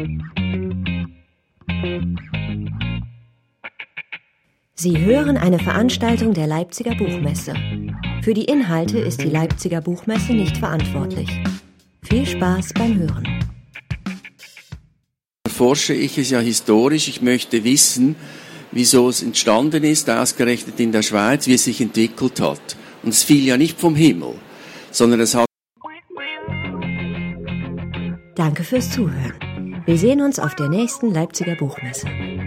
Sie hören eine Veranstaltung der Leipziger Buchmesse. Für die Inhalte ist die Leipziger Buchmesse nicht verantwortlich. Viel Spaß beim Hören. Forsche ich es ja historisch. Ich möchte wissen, wieso es entstanden ist, ausgerechnet in der Schweiz, wie es sich entwickelt hat. Und es fiel ja nicht vom Himmel, sondern es hat... Danke fürs Zuhören. Wir sehen uns auf der nächsten Leipziger Buchmesse.